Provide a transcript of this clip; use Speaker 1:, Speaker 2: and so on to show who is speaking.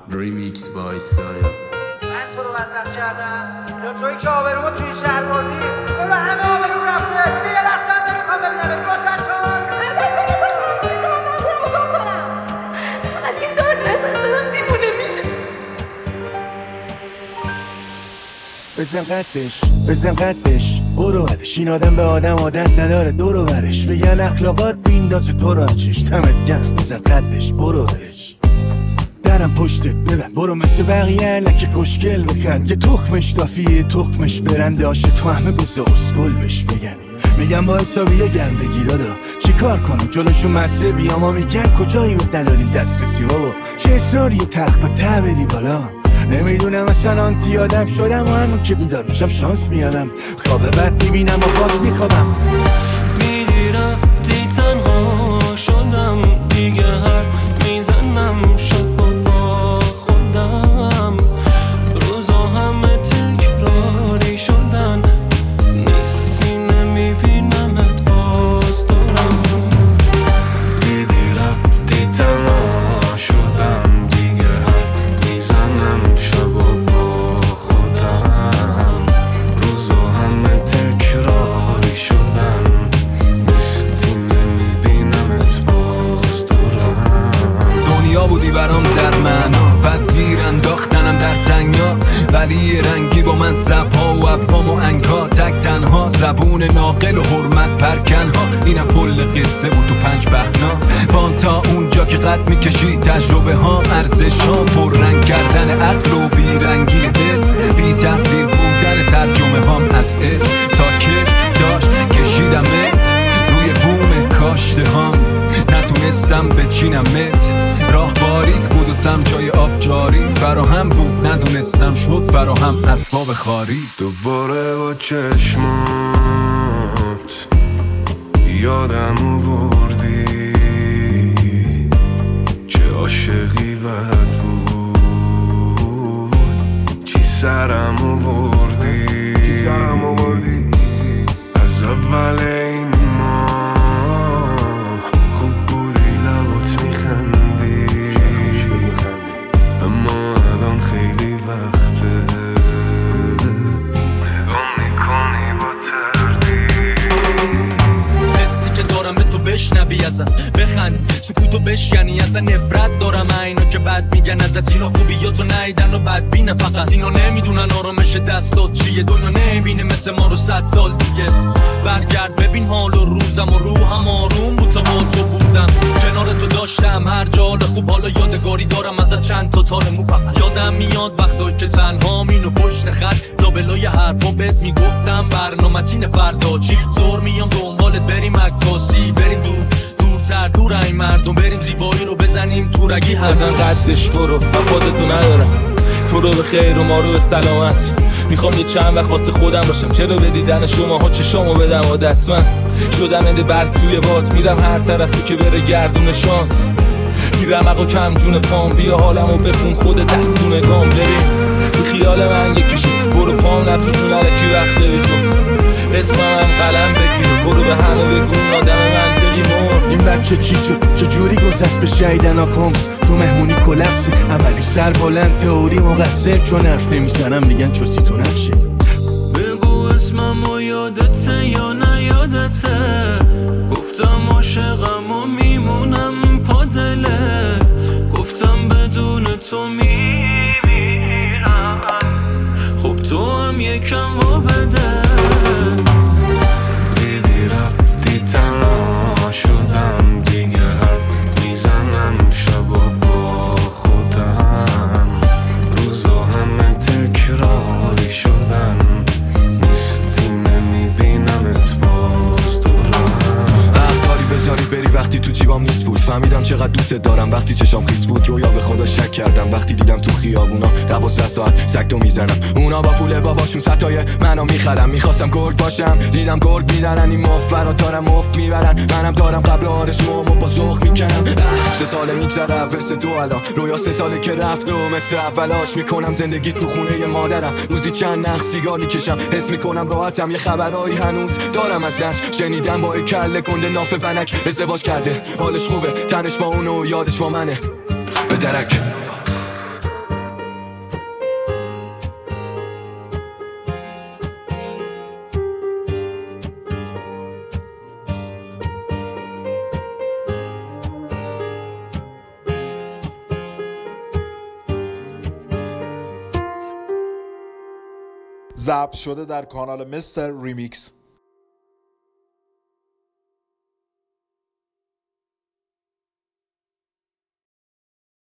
Speaker 1: Remix by Saya.
Speaker 2: من تو رو بدبخت کردم یا تویی که آبرومو توی شهر بردی برو همه آبروم رفته دیگه دستم نمیخوام ببینم روشن چون
Speaker 3: فقط این دارد نزن دارم دیوونه میشه.
Speaker 4: بزن قدش برو بدش. این آدم به آدم عادت نداره دورو برش بگن اخلاقات بیندازه تو رو چش دمت گرم. بزن قدش برو بدش درم پشته ببن برو مثل بقیه لکه کشکل بکن یه تخمش دافیه تخمش برنده آشه تو همه بزه اسکل بش بگن. میگم با حسابیه گرم بگیر دادا چی کار کنم جلوشون مسه بیام ها میگن کجایی و نداریم دسترسی بابا چه اصراری ترق با ته بری بالا. نمیدونم اصلا آنتی آدم شدم و همون که بیدار میشم شانس میارم خواب بد میبینم و باز میخوابم.
Speaker 5: میدی رفتی تنها شدم دیگه حرف میزنم شب با خودم روزا همه تکراری شدن نیستی نمیبینمت باز دارم. میدی رفتی تنها شدم دیگه حرف میزنم شب با خودم روزا همه تکراری شدن نیستی نمیبینمت باز دارم.
Speaker 6: دنیا بودی برام در معنا بعد گیر انداختنم در تنگا ولی رنگی با من زبها و افهام و انگا تک تنها زبون ناقل و حرمت پرکنها اینم کل قصه بود تو 5 بهنا بام تا اونجا که قد میکشی تجربه ها ارزش ها پر رنگ کردن عقل و بیرنگی حس بی تاثیر بودن ترجمه هام از عشق تا که داشت کشیدمت روی بوم کاشته هام نتونستم بچینمت راه باریک بود و سمجای آب جاری فراهم بود ندونستم شد فراهم اسباب خاری.
Speaker 5: دوباره با چشمات یادم آوردی چه عاشقی بد بود چی سرم آوردی از اول این ماه خوب بودی لبات میخندی اما الان خیلی وقته نگاه میکنی با تردید
Speaker 7: حسی که دارم به تو بشنوی ازم بخند سکوتو بشکنی ازن نفرت دارم اینا که بد میگن ازت اینا خوبیاتو نیدن و بدبینه فقط اینا نمیدونن آرامش دستات چیه دنیا نمیبینه مثل ما رو 100 سال دیگه برگرد ببین حال و روزم و روحم آروم بود تا با تو بودم کنار تو داشتم هر جا حال خوب حالا یادگاری دارم ازت چند تا تار مو فقط یادم میاد وقتایی که تنهام اینو پشت خط لابلای حرفا بهت میگفتم برنامه‌تین فردا چی زور میام دنبالت بریم عکاسی بریم دورتر دور این مردم بریم زیبایی رو بزنیم تو رگی
Speaker 8: بزن قدش برو من فازتو ندارم تو رو به خیر و ما رو به سلامت میخوام یه چند وقت واسه خودم باشم چرا به دیدن شماها چشامو بدم عادت من شدم انده بر توی باد میرم هر طرفی که بره گردون شانس میرم اقا کم جون پام بیا حالمو بخون خود دستون گام بریم تو خیال من یکیشو برو پام نتوزون علکی وقت بیخود اسمم قلم بگیر برو به همه بگو آدم منطقی مرد.
Speaker 4: این بچه چی شد چجوری گذشت به شیدن آکامس تو مهمونی کلپسی اولی سر بلند تئوری مقصر چون حرف نمیزنم میگن چوسی تو نفشه.
Speaker 5: بگو اسمم و یادته یا نیادته گفتم عاشقم و میمونم پا دلت گفتم بدون تو میمیرم خب تو هم یکم و بده دیدی رفتی تنها شدم دیگه حرف میزنم شب و با خودم روزا همه تکراری شدن نیستی نمیبینمت باز دارم.
Speaker 9: داری بذاری بری وقتی تو جیبام نیست بود فهمیدم چقدر دوست دارم وقتی چشام خیس بود یا به خدا شک کردم وقتی دیدم تو خیابونا 12 ساعت سگتو میزنم اونا با پول باباشون ستای منو میخرم میخواستم گرگ باشم دیدم گرگ میدارن این مفرا دارم مفت میبرن منم دارم قبل آرزومو با ذوق میکنم 3 ساله میگذره ورس تو الان رویا 3 ساله که رفته و مثل اولاش میکنم زندگی تو خونه مادرم روزی چند نخ سیگار میکشم حس میکنم راحتم یه خبرایی هنوز دارم ازش شنیدم با کله گنده ناف ونک ازدواج کرده حالش خوبه تنش با اونو یادش با منه به درک
Speaker 10: ضبط شده در کانال مستر ریمیکس.